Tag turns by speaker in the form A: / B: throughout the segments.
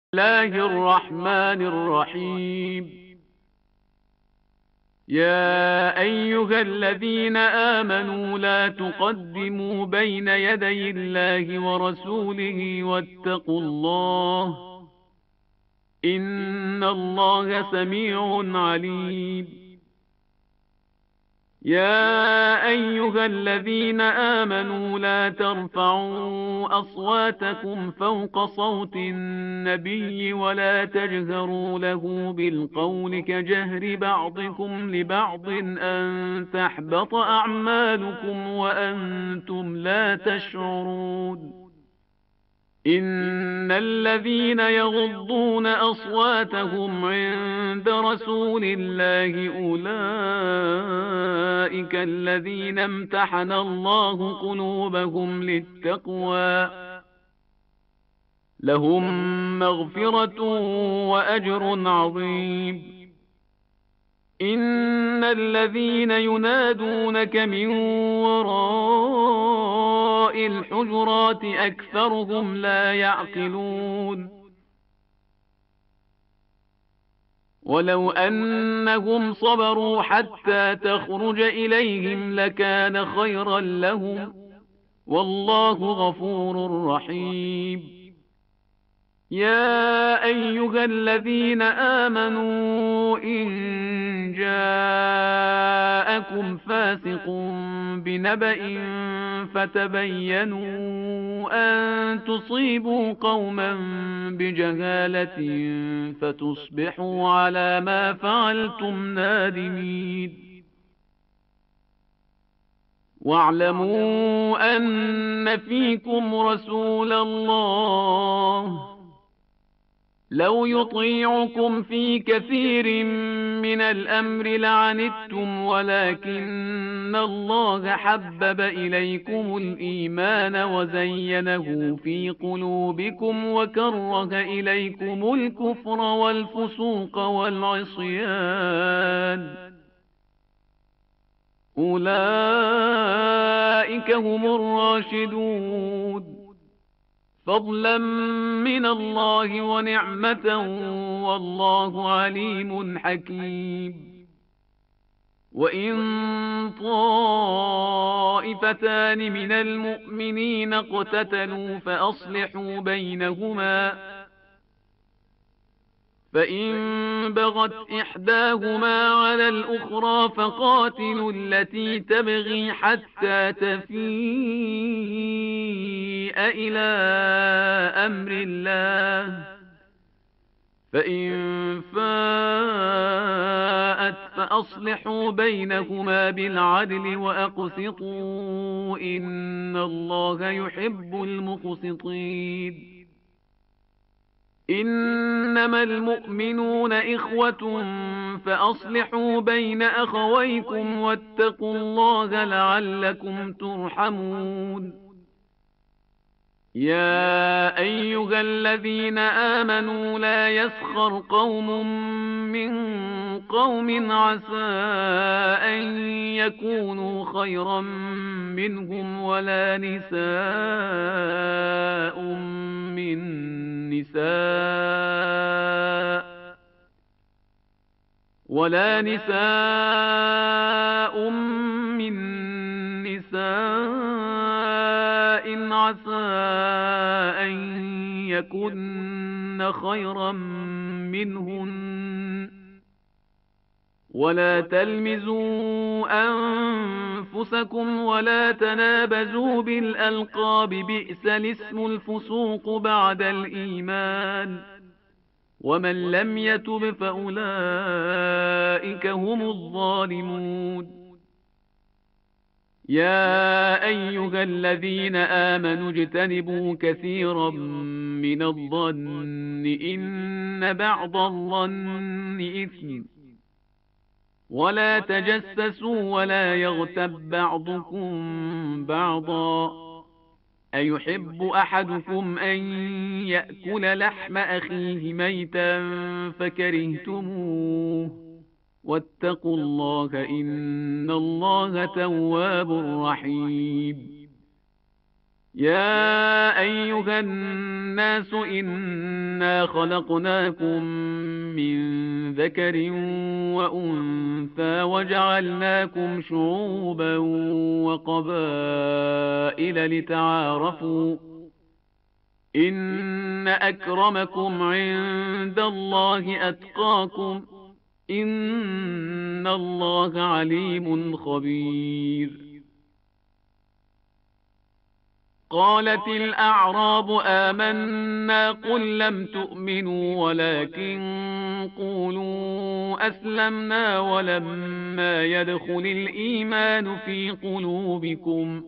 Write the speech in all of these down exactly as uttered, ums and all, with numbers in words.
A: الله الرحمن الرحيم. يا أيها الذين آمنوا لا تقدموا بين يدي الله ورسوله واتقوا الله، إن الله سميع عليم. يا أيها الذين آمنوا لا ترفعوا أصواتكم فوق صوت النبي ولا تجهروا له بالقول كجهر بعضكم لبعض أن تحبط أعمالكم وأنتم لا تشعرون. إن الذين يغضون أصواتهم عند رسول الله أولئك الذين امتحن الله قلوبهم للتقوى، لهم مغفرة وأجر عظيم. إن الذين ينادونك من وراء الحجرات أكثرهم لا يعقلون. ولو أنهم صبروا حتى تخرج إليهم لكان خيرا لهم، والله غفور رحيم. يا أيها الذين آمنوا إن جاءكم فاسق بنبأ فتبينوا أن تصيبوا قوما بجهالة فتصبحوا على ما فعلتم نادمين. واعلموا أن فيكم رسول الله لو يطيعكم في كثير من الأمر لعنتم، ولكن الله حبب إليكم الإيمان وزينه في قلوبكم وكره إليكم الكفر والفسوق والعصيان، أولئك هم الراشدون، فضلا من الله ونعمة، والله عليم حكيم. وإن طائفتان من المؤمنين اقتتلوا فأصلحوا بينهما، فإن بغت إحداهما على الأخرى فقاتلوا التي تبغي حتى تفيء إلى أمر الله، فإن فاءت فأصلحوا بينهما بالعدل وأقسطوا إن الله يحب المقسطين. إنما المؤمنون إخوة فأصلحوا بين أخويكم واتقوا الله لعلكم ترحمون. يا أيها الذين آمنوا لا يسخر قوم من قوم عسى أن يكونوا خيرا منهم ولا نساء من نساء ولا نساء من نساء عسى أن يكن خيرا منهن، ولا تلمزوا أنفسكم ولا تنابزوا بالألقاب، بئس الاسم الفسوق بعد الإيمان، ومن لم يتب فأولئك هم الظالمون. يا أيها الذين آمنوا اجتنبوا كثيرا من الظن إن بعض الظن إثم، ولا تجسسوا ولا يغتب بعضكم بعضا، أيحب أحدكم أن يأكل لحم أخيه ميتا فكرهتموه، واتقوا الله إن الله تواب رحيم. يا أيها الناس إنا خلقناكم من ذكر وأنثى وجعلناكم شعوبا وقبائل لتعارفوا إن أكرمكم عند الله أتقاكم إن الله عليم خبير. قالت الأعراب آمنا قل لم تؤمنوا ولكن قولوا أسلمنا ولما يدخل الإيمان في قلوبكم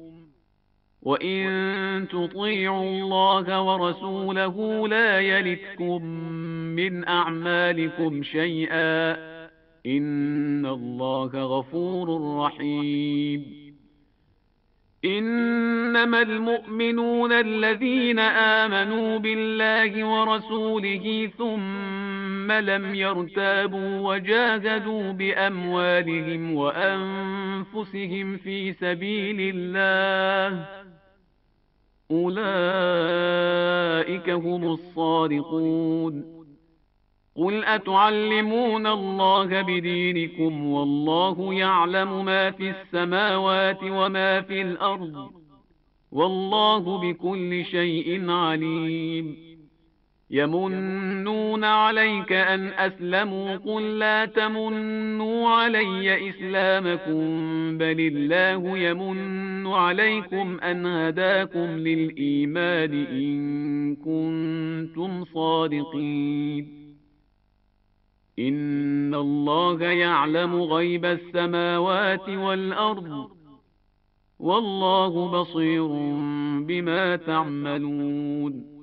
A: وإن تطيعوا الله ورسوله لا يلتكم من أعمالكم شيئا إن الله غفور رحيم. إنما المؤمنون الذين آمنوا بالله ورسوله ثم لم يرتابوا وجاهدوا بأموالهم وأنفسهم في سبيل الله أولئك هم الصادقون. قل أتعلمون الله بدينكم والله يعلم ما في السماوات وما في الأرض والله بكل شيء عليم. يمنون عليك أن أسلموا قل لا تمنوا علي إسلامكم بل الله يمن عليكم أن هداكم للإيمان إن كنتم صادقين. إن الله يعلم غيب السماوات والأرض والله بصير بما تعملون.